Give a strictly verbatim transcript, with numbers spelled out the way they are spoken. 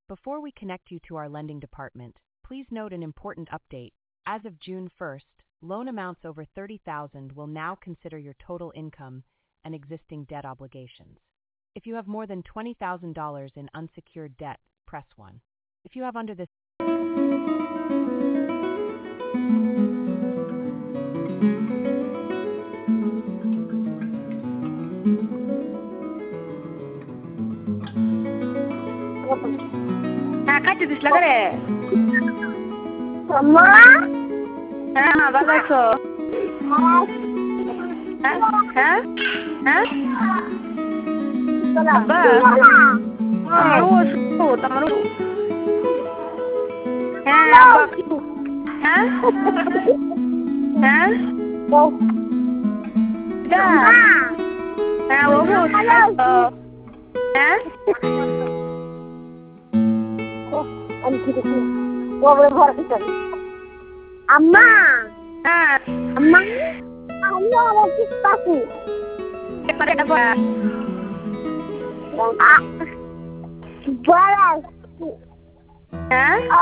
Before we connect you to our lending department, please note an important update. As of June first, loan amounts over thirty thousand dollars will now consider your total income and existing debt obligations. If you have more than twenty thousand dollars in unsecured debt, press one. If you have under this হ্যাঁ কাটতে this লাগা রে আম্মা হ্যাঁ মা ভালো আছো হ্যাঁ হ্যাঁ হ্যাঁ আব্বা আমার ও তোমার হ্যাঁ আব্বা হ্যাঁ হ্যাঁ যা হ্যাঁ ও হ্যাঁ Amma, হ্যাঁ Amma, Amma, what is passing? এবারে আব্বা What else? হ্যাঁ